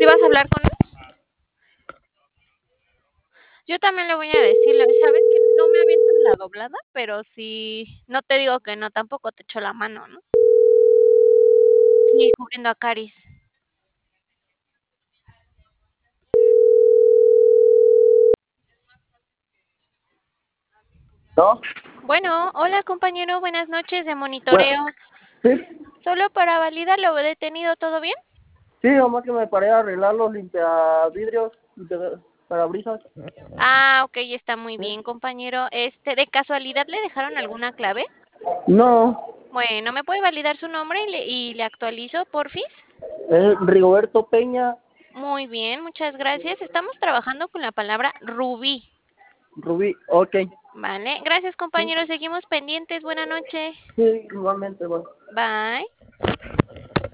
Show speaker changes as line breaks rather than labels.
¿Sí vas a hablar con él? Yo también le voy a decir, sabes que no me aviento la doblada, pero sí, no te digo que no, tampoco te echo la mano, ¿no? Sí, cubriendo a Caris.
¿No?
Bueno, hola compañero, buenas noches de
Bueno,
monitoreo.
sí,
Solo para validar lo detenido, ¿todo bien?
sí, nomás que me paré a arreglar los limpiavidrios, parabrisas.
Ah, ok, está muy
¿Sí?
bien, compañero. ¿De casualidad le dejaron alguna clave?
No,
Bueno, ¿me puede validar su nombre y le actualizo, porfis?
es Rigoberto Peña
Muy bien, muchas gracias. Estamos trabajando con la palabra rubí.
Rubí. Ok,
Vale, gracias
sí,
compañero, seguimos pendientes. Buena noche.
sí, igualmente, bueno.
Bye.